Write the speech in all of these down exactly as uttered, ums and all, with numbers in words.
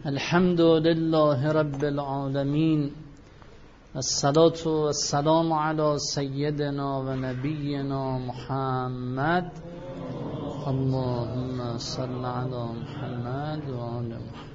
الحمد لله رب العالمين الصلاة والسلام على سيدنا و نبينا محمد اللهم صل على محمد و آل محمد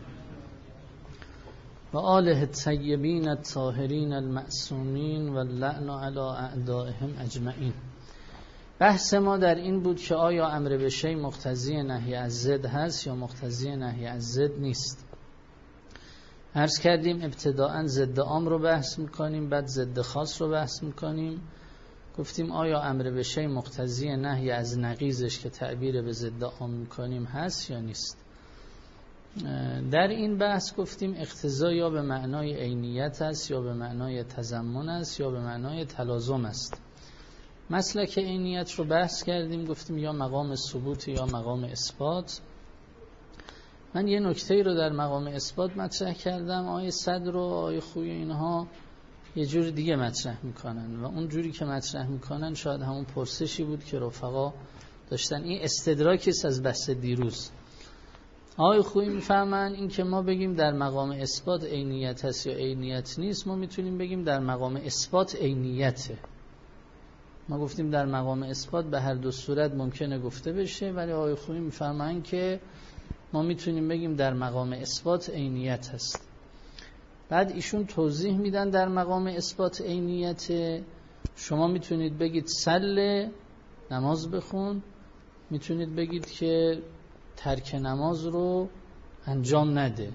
و آله الطیبین الطاهرین المعصومین و اللعن علی اعدائهم اجمعین. بحث ما در این بود که آیا امر به شیء مقتضی نهی از ضد هست یا مقتضی نهی از ضد نیست. عرض کردیم ابتداءً ضد عام رو بحث میکنیم، بعد ضد خاص رو بحث میکنیم. گفتیم آیا امر به شیء مقتضی نهی از نقیضش که تعبیر به ضد عام میکنیم هست یا نیست. در این بحث گفتیم اقتضا یا به معنای عینیت است یا به معنای تضمن است یا به معنای تلازم است. مسلک عینیت رو بحث کردیم، گفتیم یا مقام ثبوت یا مقام اثبات. من یه نکته رو در مقام اثبات مطرح کردم، آیه صدر و آیه خوی اینها یه جور دیگه مطرح میکنن و اون جوری که مطرح میکنن شاید همون پرسشی بود که رفقا داشتن. این استدراکی است از بحث دیروز. آیه خوی میفهمن این که ما بگیم در مقام اثبات عینیت هست یا عینیت نیست، ما میتونیم بگیم در مقام اثبات عینیته. ما گفتیم در مقام اثبات به هر دو صورت ممکنه گفته بشه، ولی آیه خوی میفهمن که ما میتونیم بگیم در مقام اثبات عینیت هست. بعد ایشون توضیح میدن در مقام اثبات عینیت شما میتونید بگید صل نماز بخون، میتونید بگید که ترک نماز رو انجام نده.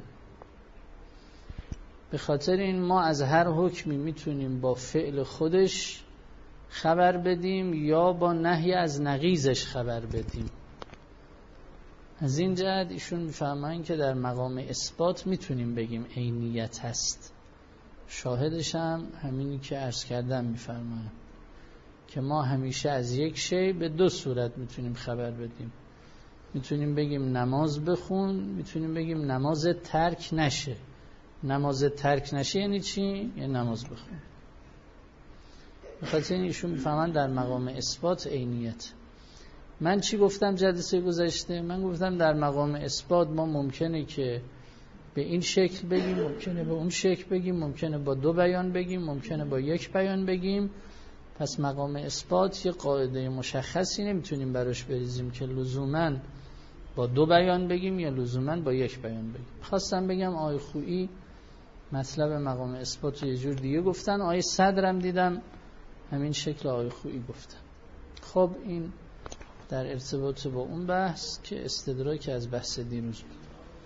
به خاطر این ما از هر حکمی میتونیم با فعل خودش خبر بدیم یا با نهی از نقیضش خبر بدیم. از این جهت ایشون میفهمن که در مقام اثبات میتونیم بگیم عینیت هست. شاهدش هم همینی که عرض کردم میفرمایند که ما همیشه از یک شی به دو صورت میتونیم خبر بدیم. میتونیم بگیم نماز بخون، میتونیم بگیم نماز ترک نشه. نماز ترک نشه یعنی چی؟ یعنی نماز بخون. بخاطر این ایشون میفهمن در مقام اثبات عینیت. من چی گفتم جلسه گذشته؟ من گفتم در مقام اثبات ما ممکنه که به این شکل بگیم، ممکنه به اون شکل بگیم، ممکنه با دو بیان بگیم، ممکنه با یک بیان بگیم. پس مقام اثبات یه قاعده مشخصی نمیتونیم براش بریزیم که لزوماً با دو بیان بگیم یا لزوماً با یک بیان بگیم. خواستم بگم آیه خویی مطلب مقام اثبات رو یه جور دیگه گفتن، آیه صدرم دیدم همین شکل آیه خویی گفتن. خب این در ارتباط با اون بحث که استدراک از بحث دیروز بود.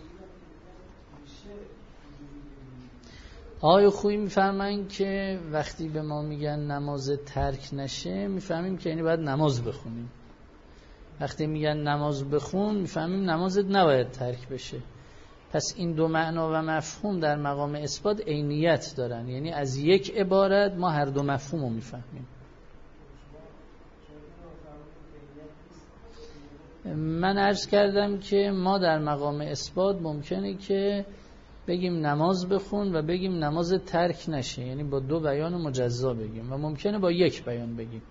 آیه خویی میفهمن که وقتی به ما میگن نماز ترک نشه میفهمیم که یعنی باید نماز بخونیم. وقتی میگن نماز بخون میفهمیم نمازت نباید ترک بشه. پس این دو معنا و مفهوم در مقام اثبات عینیت دارن، یعنی از یک عبارت ما هر دو مفهوم رو میفهمیم. من عرض کردم که ما در مقام اثبات ممکنه که بگیم نماز بخون و بگیم نماز ترک نشه، یعنی با دو بیان مجزا بگیم، و ممکنه با یک بیان بگیم.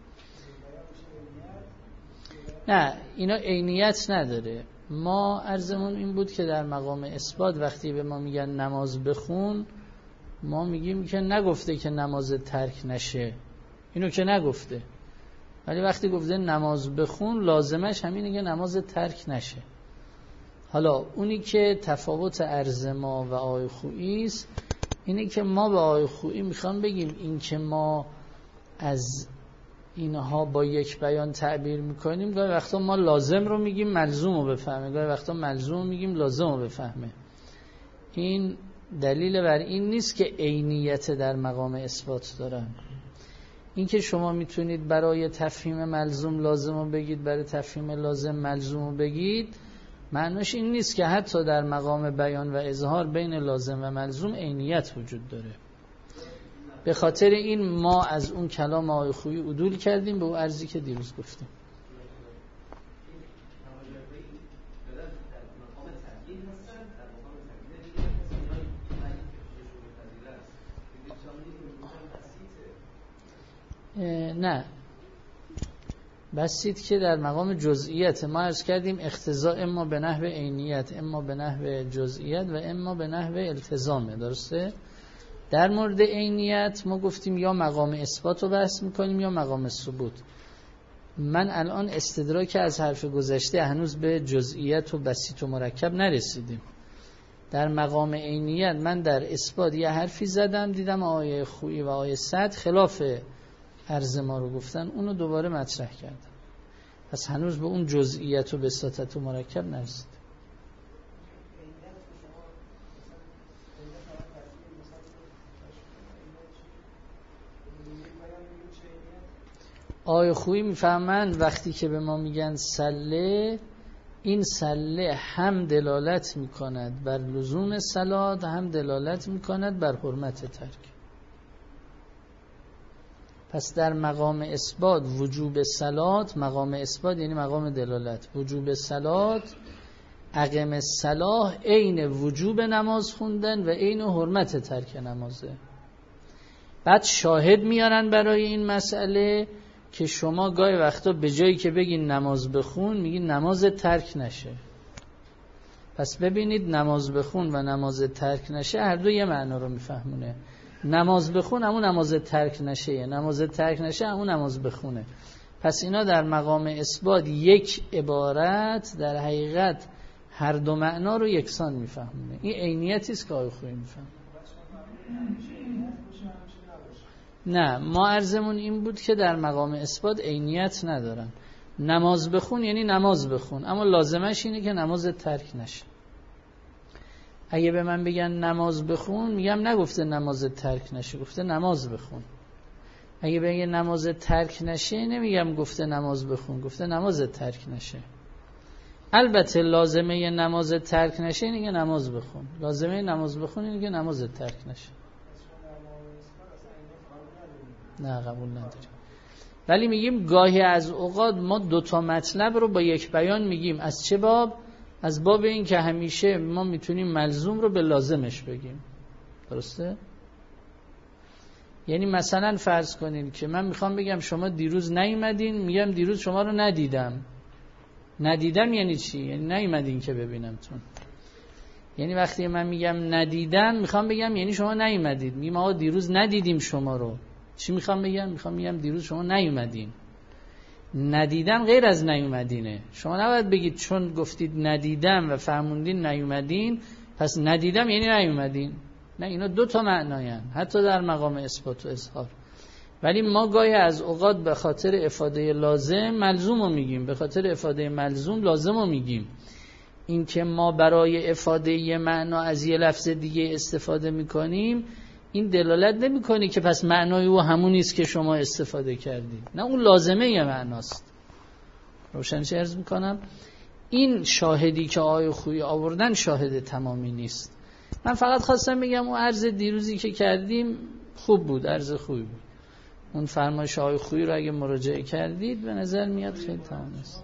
نه اینا عینیت نداره. ما عرضمون این بود که در مقام اثبات وقتی به ما میگن نماز بخون ما میگیم که نگفته که نماز ترک نشه، اینو که نگفته، ولی وقتی گفته نماز بخون لازمش همینه که نماز ترک نشه. حالا اونی که تفاوت عرض ما و آیه خویی است اینه که ما به آیه خویی میخوام بگیم این که ما از اینها با یک بیان تعبیر میکنیم، گاهی وقتا ما لازم رو میگیم ملزوم رو بفهمه، گاهی وقتا ملزوم رو میگیم لازم رو بفهمه. این دلیل بر این نیست که عینیت در مقام اثبات دارن. این که شما میتونید برای تفهیم ملزوم لازم رو بگید، برای تفهیم لازم ملزوم رو بگید، معنیش این نیست که حتی در مقام بیان و اظهار بین لازم و ملزوم عینیت وجود داره. به خاطر این ما از اون کلام آیه خویی عدول کردیم به اون عرضی که دیروز گفتیم. نه بسید که در مقام جزئیت ما عرض کردیم اقتضا اما به نحو عینیت، اما به نحو جزئیت و اما به نحو التزامه. درسته؟ در مورد عینیت ما گفتیم یا مقام اثبات رو بحث میکنیم یا مقام ثبوت. من الان استدراک از حرف گذشته هنوز به جزئیت و بسیط و مرکب نرسیدیم. در مقام عینیت من در اثبات یه حرفی زدم، دیدم آیه خویی و آیه صد خلاف عرض ما رو گفتن، اونو دوباره مطرح کردم. پس هنوز به اون جزئیت و بساطت و مرکب نرسید. آیه خویی میفهمند وقتی که به ما میگن سله، این سله هم دلالت میکند بر لزوم صلات، هم دلالت میکند بر حرمت ترک. پس در مقام اثبات وجوب صلات، مقام اثبات یعنی مقام دلالت، وجوب صلات اقم الصلاة عین وجوب نماز خوندن و عین حرمت ترک نمازه. بعد شاهد میارن برای این مسئله که شما گاهی وقتا به جایی که بگین نماز بخون میگین نماز ترک نشه. پس ببینید نماز بخون و نماز ترک نشه هر دو یه معنا رو میفهمونه. نماز بخون همون نماز ترک نشه، نماز ترک نشه همون نماز بخونه. پس اینا در مقام اثبات یک عبارت در حقیقت هر دو معنا رو یکسان میفهمونه. این عینیتی است که آیه خویی میفهمه. نه، ما عرضمون این بود که در مقام اثبات عینیت ندارن. نماز بخون یعنی نماز بخون، اما لازمش اینه که نماز ترک نشه. اگه به من بگن نماز بخون، میگم نگفته نماز ترک نشه، گفته نماز بخون. اگه بگن نماز ترک نشه، نمیگم گفته نماز بخون، گفته نماز ترک نشه. البته لازمه نماز ترک نشه اینه که نماز بخون، لازمه نماز بخون اینه که نماز ترک نشه. نه قبول نداریم. ولی میگیم گاهی از اوقات ما دوتا مطلب رو با یک بیان میگیم. از چه باب؟ از باب این که همیشه ما میتونیم ملزوم رو به لازمش بگیم. درسته؟ یعنی مثلا فرض کنین که من میخوام بگم شما دیروز نیومدین، میگم دیروز شما رو ندیدم. ندیدم یعنی چی؟ یعنی نیومدین که ببینمتون. یعنی وقتی من میگم ندیدم میخوام بگم یعنی شما نیومدید. میگم آقا دیروز ندیدیم شما رو. چی میخوام بگم؟ میخوام بگم دیروز شما نیومدین. ندیدم غیر از نیومدینه. شما نباید بگید چون گفتید ندیدم و فهموندین نیومدین پس ندیدم یعنی نیومدین. نه، اینا دو تا معناین، حتی در مقام اثبات و اظهار. ولی ما گاهی از اوقات به خاطر افاده لازم ملزوم رو میگیم، به خاطر افاده ملزوم لازم رو میگیم. این که ما برای افاده یه معنا از یه لفظ دیگه استفاده میکنیم، این دلالت نمیکنه که پس معنای او همون نیست که شما استفاده کردید. نه، اون لازمه یه معناست. روشنش عرض میکنم. این شاهدی که آیه خویی آوردن شاهد تمامی نیست. من فقط خواستم بگم اون عرض دیروزی که کردیم خوب بود، عرض خوبی بود. اون فرمایش آیه خویی رو اگه مراجعه کردید به نظر میاد خیلی تمام است.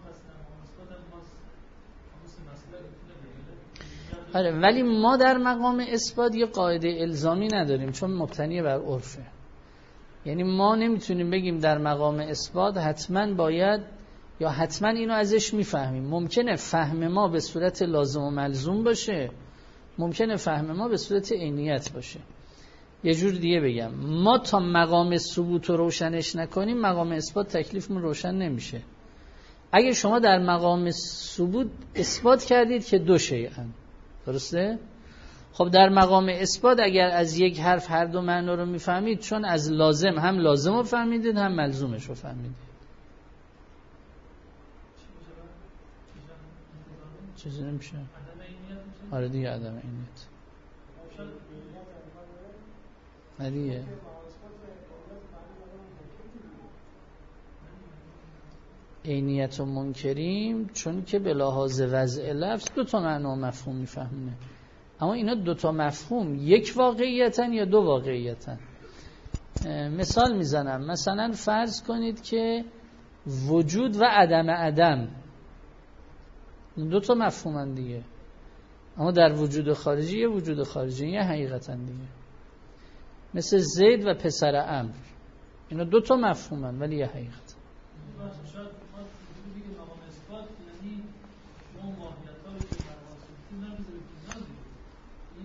آره، ولی ما در مقام اثبات یه قاعده الزامی نداریم چون مبتنی بر عرفه. یعنی ما نمیتونیم بگیم در مقام اثبات حتما باید یا حتما اینو ازش میفهمیم. ممکنه فهم ما به صورت لازم و ملزوم باشه، ممکنه فهم ما به صورت عینیت باشه. یه جور دیگه بگم، ما تا مقام ثبوت رو روشنش نکنیم مقام اثبات تکلیفمون روشن نمیشه. اگه شما در مقام ثبوت اثبات کردید که دو شیئن، درسته؟ خب در مقام اثبات اگر از یک حرف هر دو معنا رو میفهمید، چون از لازم هم لازم رو فهمیدید هم ملزومش رو فهمیدید. چیزی نمیشه؟ آره دیگه، عدم عینیت. دیگه عینیت و منکریم چون که به لحاظ وضع لفظ دو تا معنا و مفهوم میفهمونه. اما اینا دو تا مفهوم یک واقعیتن یا دو واقعیتن. مثال میزنم، مثلا فرض کنید که وجود و عدم عدم دو تا مفهومن دیگه، اما در وجود خارجی یه وجود خارجی یه حقیقتن دیگه. مثل زید و پسر عمرو، اینا دو تا مفهومن ولی یه حقیقت.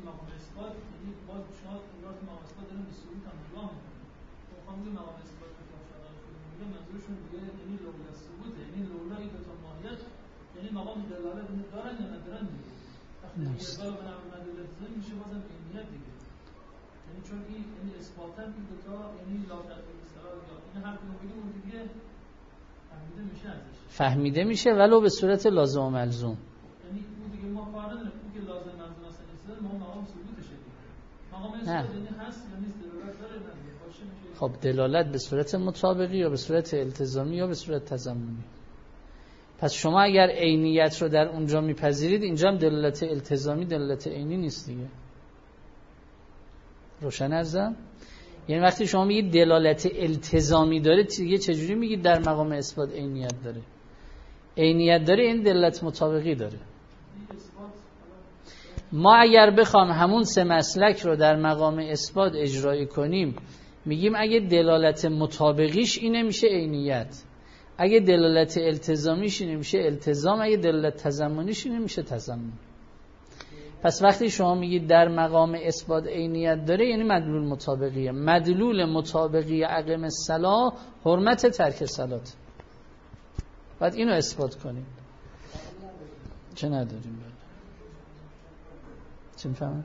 مقام اثبات یعنی باز شما راز مقام اثبات دارن به ثبوت هم نگاه میکنن. میخوام بگم مقام اثبات که شما میگه منظورشون دیگه یعنی لولا ثبوت، یعنی لولا این دو تا ماهیت یعنی مقام دلالت دارن یا ندارن دیگه. وقتی یه بار به نام مدلت میشه بازم عینیت دیگه. یعنی چون این یعنی اثباتاً این دو تا یعنی لا تدل استقرار یا این هر کدوم بگیم اون دیگه فهمیده میشه ازش. فهمیده میشه ولو به صورت لازم و ملزوم. یعنی اون دیگه ما کار نداریم اون که لازم ملزوم است نیست ما مقام ثبوتشه دیگه. مقام اثبات یعنی هست یا نیست دلالت داره یا نه باشه میشه. خب دلالت به صورت مطابقی یا به صورت التزامی یا به صورت تضمنی. پس شما اگر عینیت رو در اونجا میپذیرید اینجا هم دلالت التزامی دلالت عینی نیست دیگه. روشن ارزم؟ یعنی وقتی شما میگید دلالت التزامی داره دیگه چجوری میگید در مقام اثبات عینیت داره؟ عینیت داره این دلالت مطابقی داره. ما اگر بخوام همون سه مسلک رو در مقام اثبات اجرایی کنیم میگیم اگه دلالت مطابقیش اینه میشه عینیت، اگه دلالت التزامیش اینه میشه التزام، اگه دلالت تضمنیش اینه میشه تضمن. پس وقتی شما میگید در مقام اثبات عینیت داره یعنی مدلول مطابقیه. مدلول مطابقی اقیم الصلاة حرمت ترک صلات. بعد اینو اثبات کنیم. چه نداریم بعد؟ چه میفهمم؟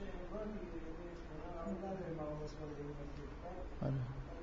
آره.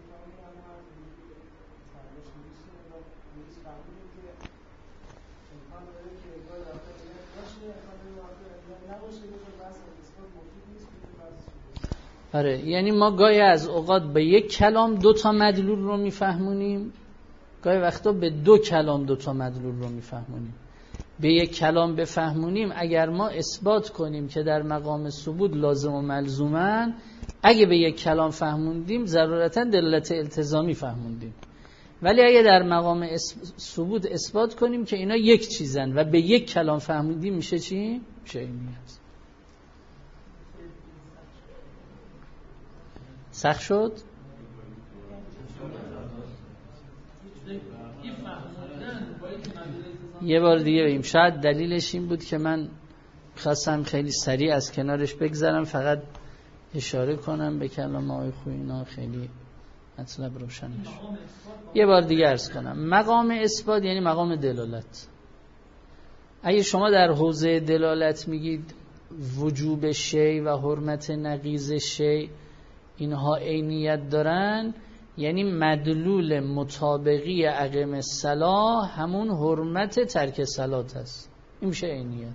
آره یعنی ما گاهی از اوقات به یک کلام دو تا مدلول رو میفهمونیم، گاهی وقتا به دو کلام دو تا مدلول رو میفهمونیم. به یک کلام بفهمونیم اگر ما اثبات کنیم که در مقام ثبوت لازم و ملزومن، اگه به یک کلام فهموندیم ضرورتا دلالت التزامی فهموندیم. ولی اگه در مقام ثبوت اثبات کنیم که اینا یک چیزن و به یک کلام فهموندیم میشه چی؟ میشه عینیت. سخت شد؟ یه بار دیگه بگیم. شاید دلیلش این بود که من خواستم خیلی سریع از کنارش بگذرم، فقط اشاره کنم به کلام آقای خوینا خیلی مطلب روشن نشه. یه بار دیگه عرض کنم مقام اثبات یعنی مقام دلالت. اگه شما در حوزه دلالت میگید وجوب شی و حرمت نقیض شی اینها عینیت دارن، یعنی مدلول مطابقی اقیم الصلاة همون حرمت ترک صلات است. این میشه عینیت.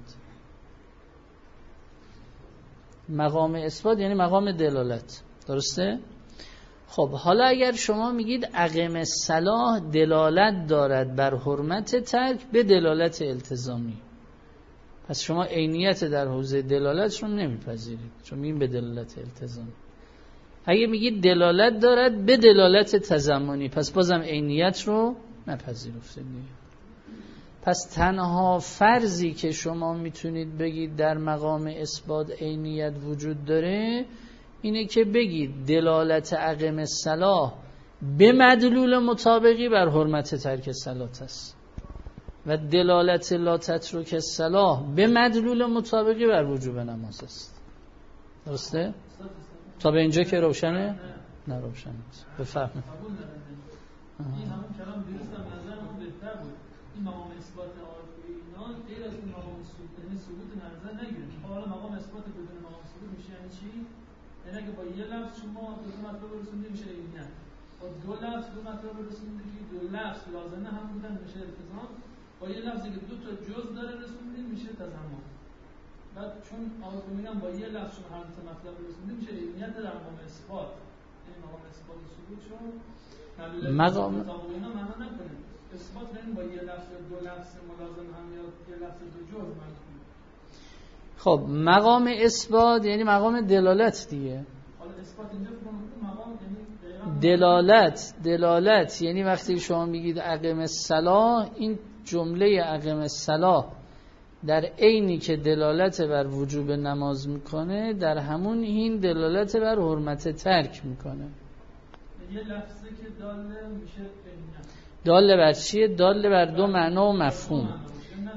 مقام اثبات یعنی مقام دلالت. درسته؟ خب حالا اگر شما میگید اقیم الصلاة دلالت دارد بر حرمت ترک به دلالت التزامی، پس شما عینیت در حوزه دلالت رو نمیپذیرید چون میگید به دلالت التزامی. اگه میگید دلالت دارد به دلالت تضمنی، پس بازم عینیت رو نپذیرفتید. پس تنها فرضی که شما میتونید بگید در مقام اثبات عینیت وجود داره اینه که بگید دلالت اقیم الصلاة به مدلول مطابقی بر حرمت ترک صلات است و دلالت لا تترک الصلاة به مدلول مطابقی بر وجوب نماز است. درسته؟ تا به اینجا که روشنه؟ نه روشنه بفهمه. این همون کلام درست هم نظر اون بهتر بود. این مقام اثبات آقای اینا غیر از این مقام ثبوت یعنی ثبوت نظر نگیرید. حالا مقام اثبات بدون مقام ثبوت میشه یعنی چی؟ یعنی اگه با یه لفظ شما دو مطلب رسوندید میشه عینیت. با دو لفظ دو مطلب رسوندید که دو لفظ لازمه هم بودن میشه التزام. با یه لفظی که دو تا جز داره رسوندید میشه تضمن. بعد چون آقا میگم با یه لفظ شما هر دو تا مطلب رسوندید میشه عینیت در مقام اثبات. یعنی مقام اثبات ثبوت شو مقام اینا معنا نکنه. اثبات یعنی با یه لفظ دو لفظ ملازم هم یا یه لفظ دو جز معنی. خب مقام اثبات یعنی مقام دلالت دیگه. حالا اثبات اینجا مقام یعنی دلالت دلالت یعنی وقتی شما میگید اقیم الصلاة، این جمله اقیم الصلاة در عینی که دلالت بر وجوب نماز میکنه در همون این دلالت بر حرمت ترک میکنه. یه لفظی که داله میشه عینیت. داله بر چیه؟ داله بر دو معنا و مفهوم.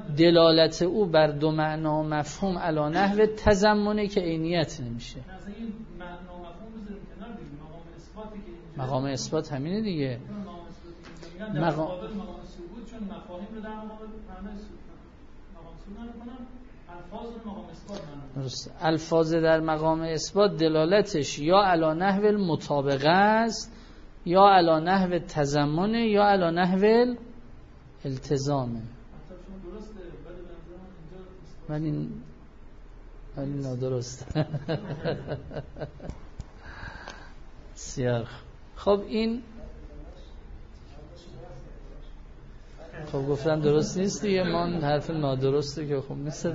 دلالت او بر دو معنا و مفهوم علی نحو تضمنه که عینیت نمیشه. مقام اثبات همینه دیگه. مقام الفاظ در مقام اثبات دلالتش یا علی نحو المطابقه است یا علی نحو تضمنه یا علی نحو التزامه. ولی ولی نادرست. سیاق. خب این خب گفتن درست نیست دیگه، ما حرف نادرسته که خب نیست.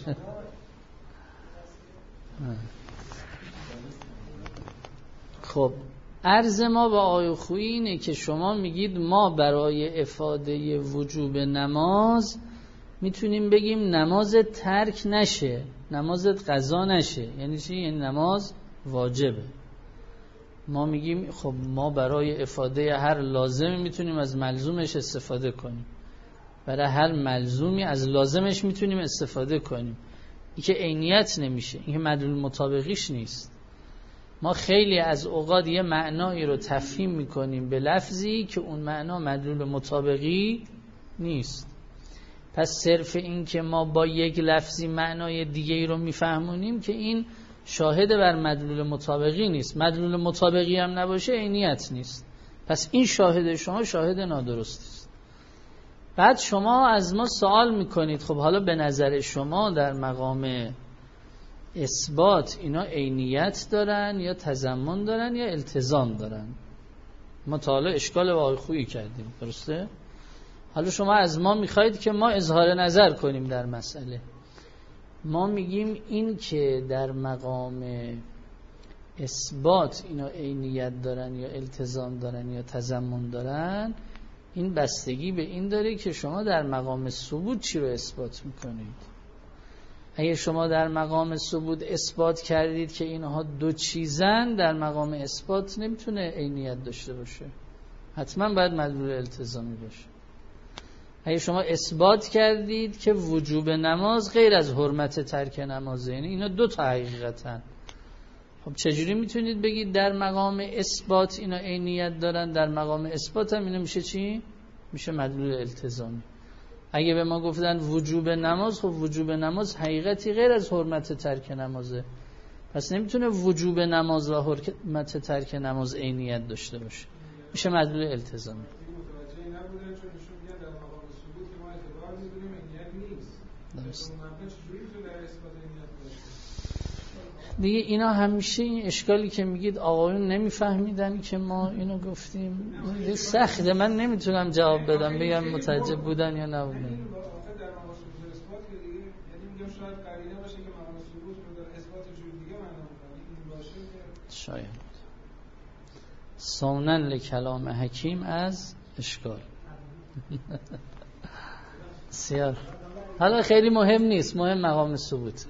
خب عرض ما با آقای خویی اینه که شما میگید ما برای افاده وجوب نماز میتونیم بگیم نماز ترک نشه، نمازت قضا نشه. یعنی چی؟ یعنی نماز واجبه. ما میگیم خب ما برای افاده هر لازمی میتونیم از ملزومش استفاده کنیم، برای هر ملزومی از لازمش میتونیم استفاده کنیم. این که عینیت نمیشه، این که مدلول مطابقیش نیست. ما خیلی از اوقات یه معنایی رو تفهیم میکنیم به لفظی که اون معنا مدلول مطابقی نیست. پس صرف این که ما با یک لفظی معنای دیگه‌ای رو میفهمونیم که این شاهد بر مدلول مطابقی نیست. مدلول مطابقی هم نباشه عینیت نیست. پس این شاهد شما شاهد نادرست است. بعد شما از ما سوال میکنید خب حالا به نظر شما در مقام اثبات اینا عینیت دارن یا تضمن دارن یا التزام دارن؟ ما تا حالا اشکال واقعی خویی کردیم، درسته؟ حالا شما از ما میخواید که ما اظهار نظر کنیم در مسئله. ما میگیم این که در مقام اثبات اینا عینیت دارن یا التزام دارن یا تضمن دارن، این بستگی به این داره که شما در مقام ثبوت چی رو اثبات میکنید. اگه شما در مقام ثبوت اثبات کردید که اینها دو چیزن، در مقام اثبات نمیتونه عینیت داشته باشه، حتما باید مدلول التزامی باشه. اگه شما اثبات کردید که وجوب نماز غیر از حرمت ترک نمازه، یعنی اینا دو تا حقیقتن، خب چجوری میتونید بگید در مقام اثبات اینا عینیت دارن، در مقام اثبات هم اینا میشه چی؟ میشه مدلول التزامی. اگه به ما گفتن وجوب نماز، خب وجوب نماز حقیقتی غیر از حرمت ترک نمازه، پس نمیتونه وجوب نماز و حرمت ترک نماز عینیت داشته باشه، میشه مدلول التزامی. دیگه اینا همیشه این اشکالی که میگید آقایون نمیفهمیدن که ما اینو گفتیم سخته، من نمیتونم جواب بدم بگم متعجب بودن یا نبودن. شاید صونن لکلام حکیم از اشکال. سیار حالا خیلی مهم نیست، مهم مقام ثبوت.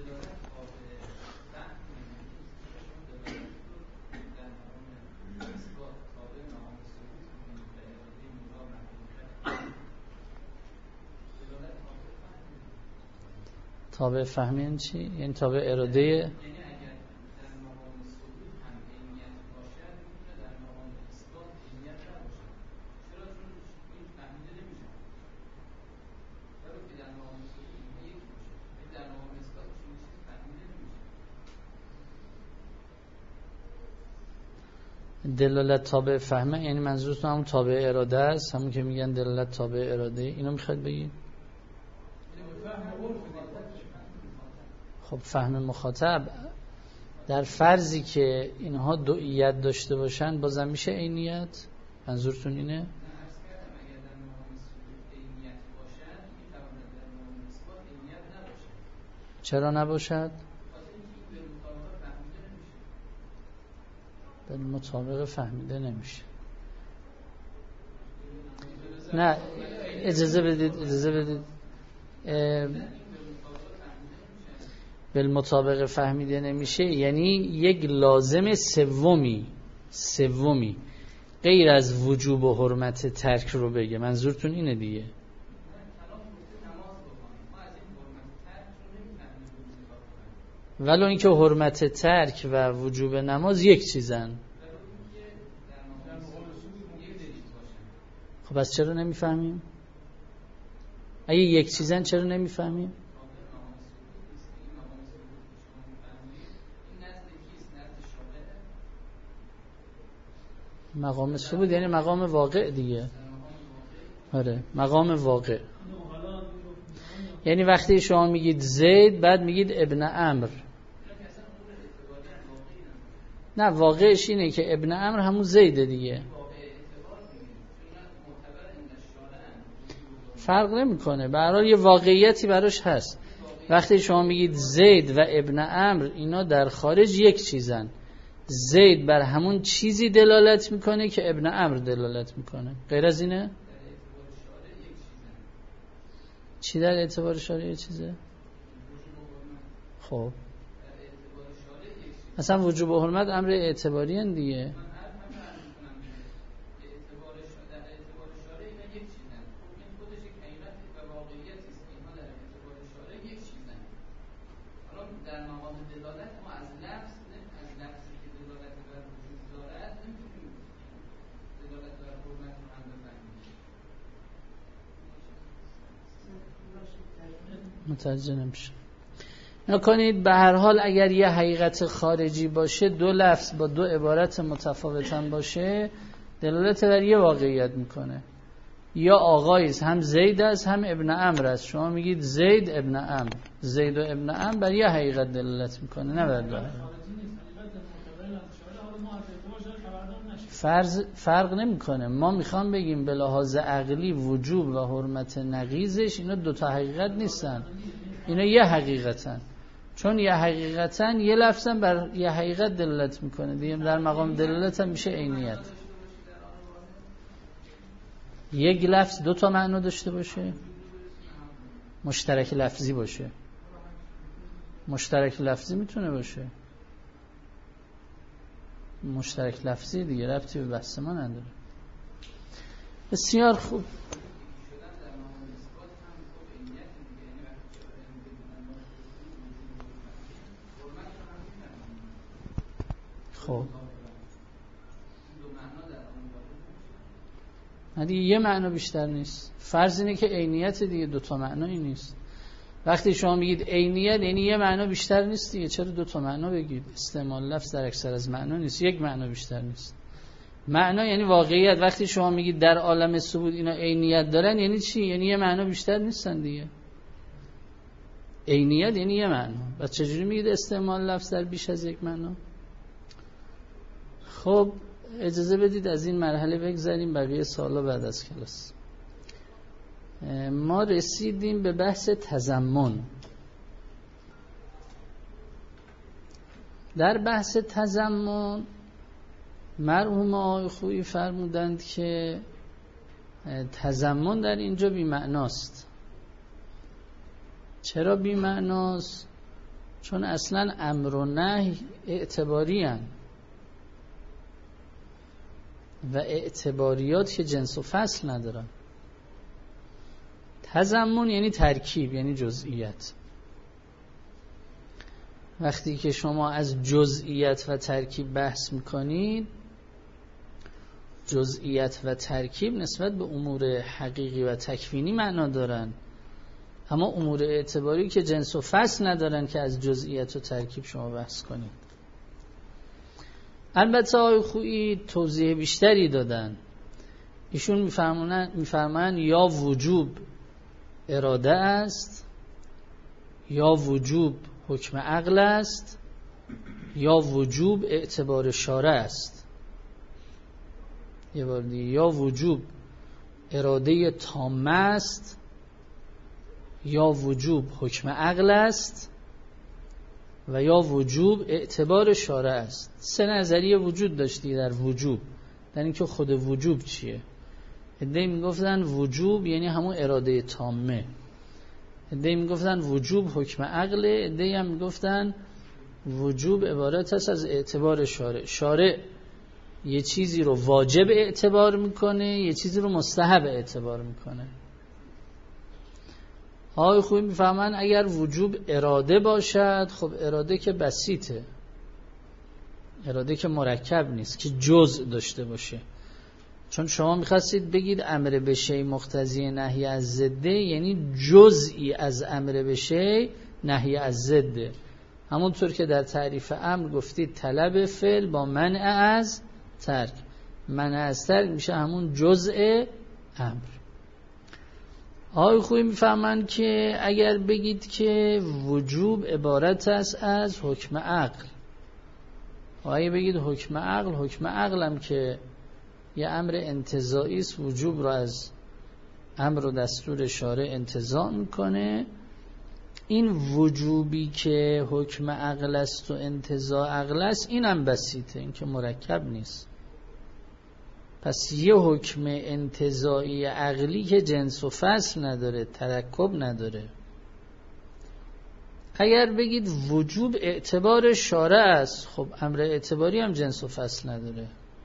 تابع فهمین چی؟ یعنی تابع اراده. دلالت تابع فهمه یعنی منظورتون همون تابع اراده است، همون که میگن دلالت تابع اراده، اینو میخواد بگید؟ خب فهم مخاطب در فرضی که اینها دوئیت داشته باشن بازم میشه عینیت؟ منظورتون اینه؟ چرا نباشد؟ به مطابق فهمیده نمیشه. نه اجازه بدید اجازه بدید بالمطابق فهمیده نمیشه یعنی یک لازم سومی سومی غیر از وجوب و حرمت ترک رو بگه. منظورتون اینه دیگه؟ ولو اینکه حرمت ترک و وجوب نماز یک چیزن. خب پس چرا نمیفهمیم؟ اگه یک چیزن چرا نمیفهمیم؟ مقام ثبوت یعنی مقام واقع دیگه. آره مقام واقع. یعنی وقتی شما میگید زید بعد میگید ابن عمرو، نه واقعش اینه که ابن عمرو همون زیده دیگه، فرق نمیکنه، به هر حال یه واقعیتی براش هست. وقتی شما میگید زید و ابن عمرو اینا در خارج یک چیزن، زید بر همون چیزی دلالت میکنه که ابن عمرو دلالت میکنه، غیر از اینه؟ چی در اعتبار شارع یه چیزه؟ خب اصلا وجوب و حرمت امر اعتباری هن دیگه. متوجه نمیشه. نکنید به هر حال اگر یه حقیقت خارجی باشه، دو لفظ با دو عبارت متفاوتن باشه، دلالت بر یه واقعیت میکنه. یا آقایی هم زید است هم ابن عمرو است، شما میگید زید ابن عمرو، زید و ابن عمرو بر یه حقیقت دلالت میکنه، نه بر دو. فرض فرق نمیکنه. ما میخوام بگیم به لحاظ عقلی وجوب و حرمت نقیضش اینا دو تا حقیقت نیستن، اینا یه حقیقتن. چون یه حقیقتن یه لفظن بر یه حقیقت دلالت میکنه دیگه، در مقام دلالت هم میشه عینیت. یک لفظ دو تا معنی داشته باشه، مشترک لفظی باشه، مشترک لفظی میتونه باشه، مشترک لفظی دیگه ربطی به بحث ما نداره. بسیار خوب. خب دیگه یه معنا بیشتر نیست. فرض اینه که عینیت دیگه، دو تا معنایی نیست. وقتی شما میگید عینیت یعنی یه معنا بیشتر نیست دیگه، چرا دو تا معنا بگید؟ استعمال لفظ در اکثر از معنا نیست، یک معنا بیشتر نیست. معنا یعنی واقعیت. وقتی شما میگید در عالم ثبوت اینا عینیت دارن یعنی چی؟ یعنی یه معنا بیشتر نیستن دیگه. عینیت یعنی یه معنا. و چجوری میگید استعمال لفظ در بیش از یک معنا؟ خب اجازه بدید از این مرحله بگذاریم، بقیه سوالا بعد از کلاس. ما رسیدیم به بحث تضمن. در بحث تضمن مرحوم آقای خویی فرمودند که تضمن در اینجا بی معناست. چرا بی معناست؟ چون اصلا امر و نهی اعتباری هن و اعتباریات که جنس و فصل ندارن. تضمن یعنی ترکیب، یعنی جزئیات. وقتی که شما از جزئیات و ترکیب بحث میکنید، جزئیات و ترکیب نسبت به امور حقیقی و تکوینی معنا دارن، اما امور اعتباری که جنس و فصل ندارن که از جزئیات و ترکیب شما بحث کنید. البته آقای خویی توضیح بیشتری دادن. ایشون میفرمایند یا وجوب اراده است، یا وجوب حکم عقل است، یا وجوب اعتبار شارع است. یه بار دیگه، یا وجوب اراده تامه است، یا وجوب حکم عقل است و یا وجوب اعتبار شارع است. سه نظریه وجود داشتی در وجوب، در اینکه خود وجوب چیه. عده‌ای میگفتن وجوب یعنی همون اراده تامه، عده‌ای میگفتن وجوب حکم عقل، عده‌ای هم میگفتن وجوب عبارت است از اعتبار شارع. شارع یه چیزی رو واجب اعتبار میکنه، یه چیزی رو مستحب اعتبار میکنه. آقای خوبی میفهمن اگر وجوب اراده باشد، خب اراده که بسیطه، اراده که مرکب نیست که جزء داشته باشه. چون شما میخواستید بگید امر به شیء مقتضی نهی از ضده، یعنی جزئی از امر به شیء نهی از ضده. همونطور که در تعریف امر گفتید طلب فعل با منع از ترک، منع از ترک میشه همون جزء امر. آقای خوبی میفهمند که اگر بگید که وجوب عبارت است از حکم عقل، آقای بگید حکم عقل، حکم عقل هم که یه امر انتزاعی است، وجوب را از امر و دستور شارع انتزاع میکنه، این وجوبی که حکم عقل است و انتزاع عقل است این هم بسیطه، این که مرکب نیست. پس یه حکم انتزاعی عقلی که جنس و فصل نداره، ترکب نداره. اگر بگید وجوب اعتبار شارع است، خب امر اعتباری هم جنس و فصل نداره،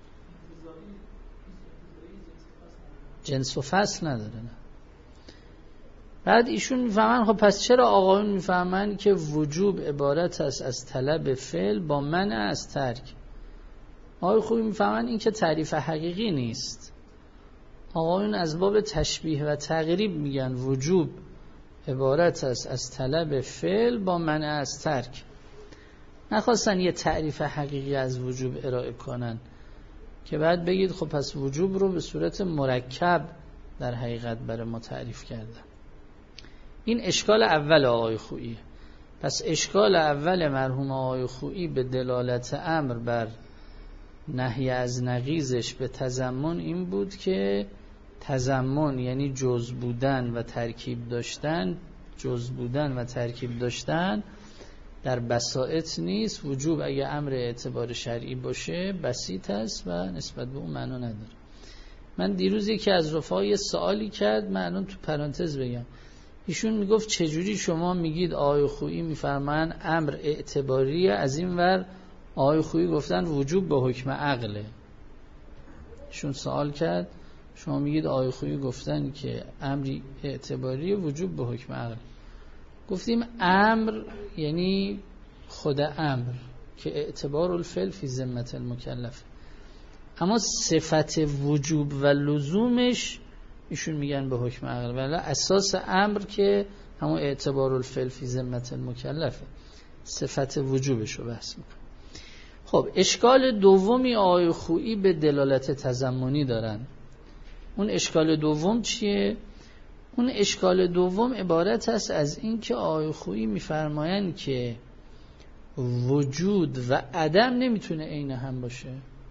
جنس و فصل نداره نه. بعد ایشون میفهمن خب پس چرا آقایون میفهمن که وجوب عبارت است از طلب فعل با منع از ترک؟ آقای خوبی میفهمن این که تعریف حقیقی نیست. آقایون از باب تشبیه و تقریب میگن وجوب عبارت است از طلب فعل با منع از ترک. نخواستن یه تعریف حقیقی از وجوب ارائه کنن که بعد بگید خب پس وجوب رو به صورت مرکب در حقیقت برای ما تعریف کردن. این اشکال اول آقای خویی. پس اشکال اول مرحوم آقای خویی به دلالت امر بر نهی از نقیضش به تضمن این بود که تضمن یعنی جز بودن و ترکیب داشتن، جز بودن و ترکیب داشتن در بساطت نیست. وجوب اگه امر اعتبار شرعی باشه بسیط است و نسبت به اون معنا نداره. من دیروز یکی از رفقا یه سوالی کرد، من الان تو پرانتز بگم، ایشون میگفت چجوری شما میگید آقای خویی میفرمان امر اعتباریه، از این ور آقای خویی گفتن وجوب به حکم عقله. ایشون سوال کرد شما میگید آقای خویی گفتن که امری اعتباریه وجوب به حکم عقل. گفتیم امر یعنی خود امر که اعتبار الفعل فی ذمت المکلف، اما صفت وجوب و لزومش ایشون میگن به حکم عقل، ولی اساس امر که همون اعتبار الفعل فی ذمت المکلفه، صفت وجوبش رو بحث میکنه. خب اشکال دومی آقای خویی به دلالت تضمنی دارن. اون اشکال دوم چیه؟ اون اشکال دوم عبارت است از این که آقای خویی میفرمایند که وجود و عدم نمیتونه عین هم باشه.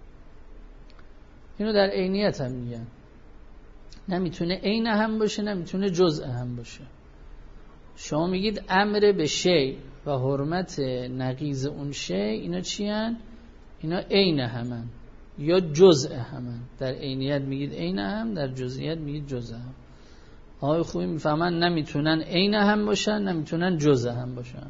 اینو در عینیت هم میگن، نمیتونه عین هم باشه، نمیتونه جزء هم باشه. شما میگید امر به شی و حرمت نقیض اون شی، اینا چی هن؟ اینا عین همن یا جزء همن. در عینیت میگید عین هم، در جزئیت میگید جزء هم. آقای خوبی میفهمن نمیتونن عین هم باشن، نمیتونن جزء هم باشن.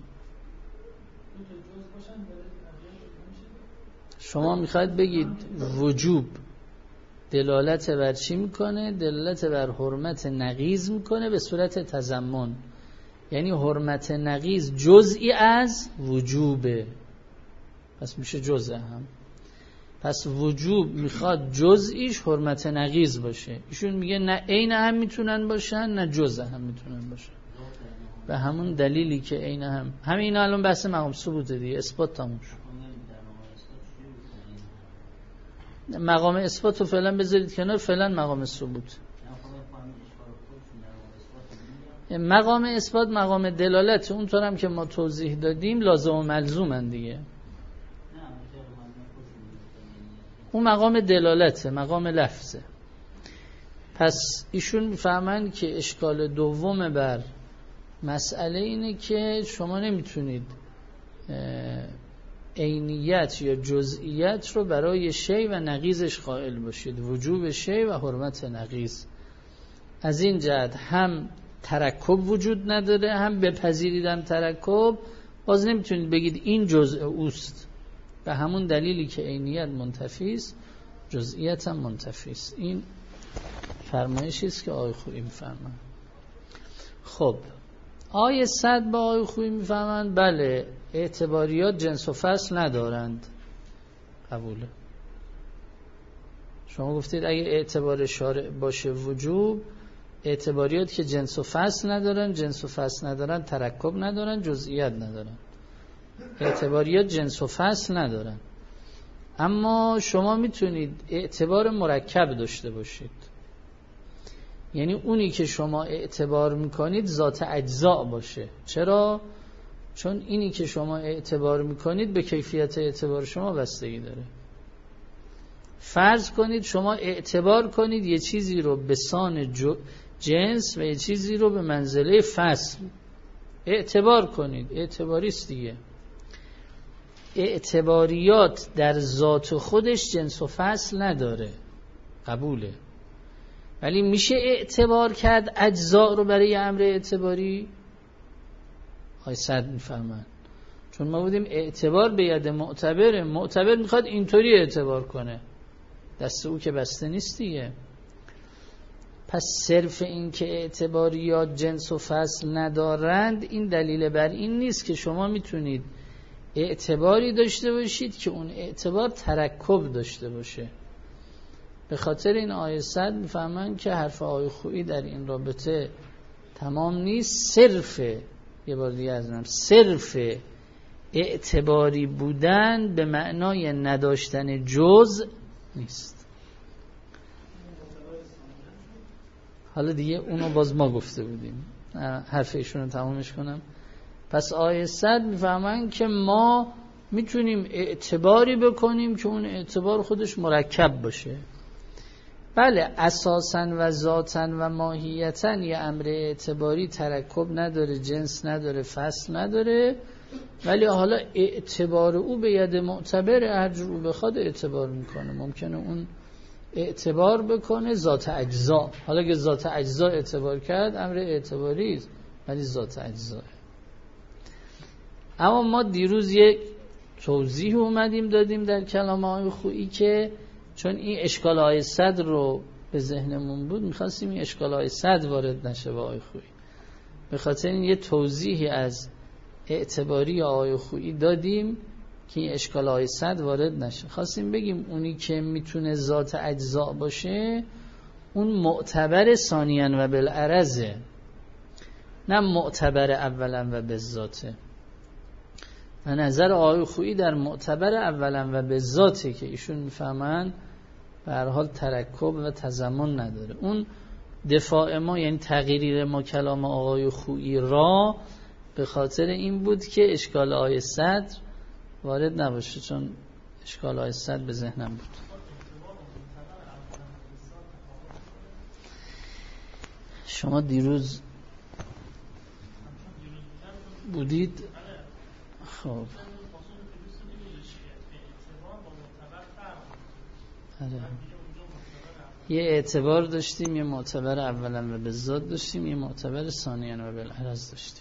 شما میخواید بگید وجوب دلالت بر چی میکنه؟ دلالت بر حرمت نقیض میکنه به صورت تضمن، یعنی حرمت نقیض جزئی از وجوبه، پس میشه جزء هم. پس وجوب میخواد جزئیش حرمت نقیض باشه. ایشون میگه نه عین هم میتونن باشن نه جزء هم میتونن باشن، به همون دلیلی که عین هم. همین الان بحث مقام ثبوت دیگه، اثبات تموم شد. مقام اثبات رو فعلا بذارید کنار، فعلا مقام ثبوت. مقام اثبات مقام دلالت، اونطور هم که ما توضیح دادیم لازم و ملزومن دیگه. اون مقام دلالته، مقام لفظه. پس ایشون میفهمن که اشکال دوم بر مسئله اینه که شما نمیتونید عینیت یا جزئیت رو برای شی و نقیضش قائل باشید، وجوب شی و حرمت نقیض. از این جهت هم ترکب وجود نداره، هم بپذیریدم ترکب، باز نمیتونید بگید این جزء اوست. به همون دلیلی که عینیت منتفی است، جزئیت هم منتفی است. این فرمایشی است که آقای خویی می‌فرمایند. خب آیه صد با آیه خویی میفهمند بله اعتباریات جنس و فصل ندارند. قبوله. شما گفتید اگه اعتبار شارع باشه وجوب، اعتباریات که جنس و فصل ندارن، جنس و فصل ندارن، ترکب ندارن، جزئیات ندارن. اعتباریات جنس و فصل ندارن. اما شما میتونید اعتبار مرکب داشته باشید. یعنی اونی که شما اعتبار میکنید ذات اجزا باشه. چرا؟ چون اینی که شما اعتبار میکنید به کیفیت اعتبار شما بستگی داره. فرض کنید شما اعتبار کنید یه چیزی رو به سان جنس و یه چیزی رو به منزله فصل اعتبار کنید. اعتباریست دیگه. اعتباریات در ذات خودش جنس و فصل نداره. قبوله. ولی میشه اعتبار کرد اجزا رو برای امر اعتباری؟ های صد میفهمن. چون ما بودیم اعتبار به ید معتبره. معتبر میخواد اینطوری اعتبار کنه. دست او که بسته نیست دیگه. پس صرف این که اعتباریات جنس و فصل ندارند این دلیل بر این نیست که شما میتونید اعتباری داشته باشید که اون اعتبار ترکب داشته باشه. به خاطر این آیه صد میفهمن که حرف آیه خویی در این رابطه تمام نیست. صرف یه بار دیگه ازم صرف اعتباری بودن به معنای نداشتن جزء نیست. حالا دیگه اونو باز ما گفته بودیم. حرف ایشون رو تمامش کنم. پس آیه صد میفهمن که ما میتونیم اعتباری بکنیم که اون اعتبار خودش مرکب باشه. بله اساساً و ذاتاً و ماهیتاً یه امر اعتباری ترکب نداره، جنس نداره، فصل نداره، ولی حالا اعتبار او به ید معتبر هر جور او بخواد اعتبار میکنه. ممکنه اون اعتبار بکنه ذات اجزا. حالا که ذات اجزا اعتبار کرد امر اعتباری است ولی ذات اجزا. اما ما دیروز یک توضیح اومدیم دادیم در کلام آقای خویی که چون این اشکال آیه صد رو به ذهنمون بود میخواستیم این اشکال آیه صد وارد نشه با آیه خویی. به خاطر این یه توضیحی از اعتباری آیه خویی دادیم که این اشکال آیه صد وارد نشه. خواستیم بگیم اونی که میتونه ذات اجزا باشه اون معتبر ثانیاً و بالعرضه، نه معتبر اولاً و بالذاته. و نظر آقای خویی در معتبر اولاً و بالذاته که ایشون میفهمن به هر حال ترکب و تضمن نداره. اون دفاع ما یعنی تغییر ما کلام آقای خویی را به خاطر این بود که اشکال آیه صد وارد نباشه، چون اشکال آیه صد به ذهنم بود. شما دیروز بودید؟ خب یه اعتبار داشتیم، یه معتبر اولا و بالذات داشتیم، یه معتبر ثانیاً و بالعرض داشتیم.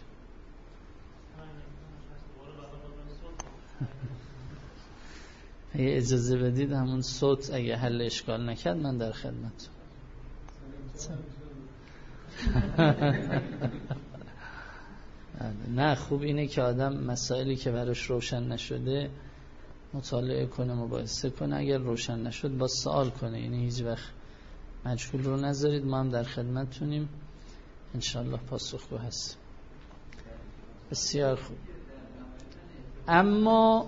اگه اجازه بدید همون صوت اگه حل اشکال نکرد من در خدمت. نه خوب اینه که آدم مسائلی که براش روشن نشده مطالعه کنه، مباحثه کنه، اگر روشن نشد با سوال کنه. یعنی هیچ وقت مجهول رو نذارید. ما هم در خدمتتونیم انشالله پاسخگو هستیم. بسیار خوب. اما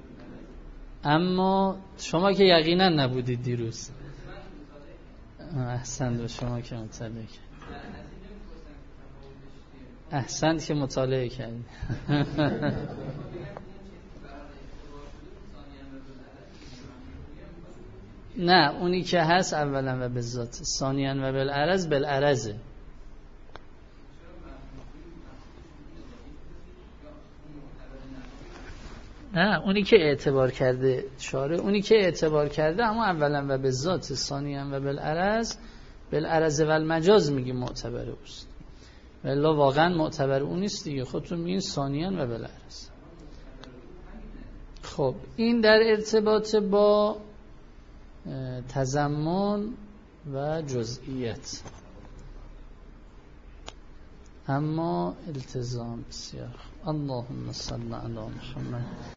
اما شما که یقینا نبودید دیروز. احسنت به شما که مطالعه کردید. احسنت که مطالعه کردید. نه اونی که هست اولا و بالذات، ثانیاً و بالعرض بالعرضه. نه اونی که اعتبار کرده شارع، اونی که اعتبار کرده اما اولا و بالذات، ثانیاً و بالعرض. بالعرض و المجاز میگی معتبر اوست، ولی واقعا معتبر اون نیست دیگه. خودتون میگین ثانیاً و بالعرض. خب این در ارتباط با تضمن و جزئیت. اما التزام بسیار. اللهم صل علی محمد.